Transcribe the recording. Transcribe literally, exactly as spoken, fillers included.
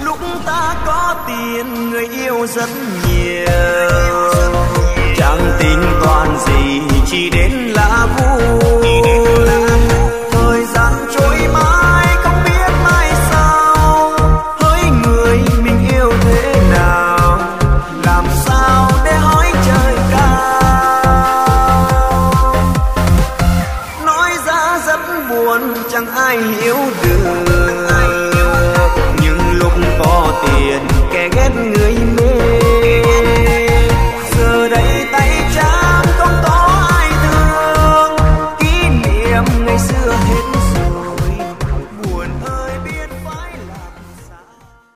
Lúc ta có tiền người yêu rất nhiều, chẳng tính toán gì chỉ đến là vui. Thời gian trôi mãi không biết mai sau, hỡi người mình yêu thế nào, làm sao để hỏi trời cao. Nói ra rất buồn chẳng ai hiểu được, nhưng lúc có tiền kẻ ghét người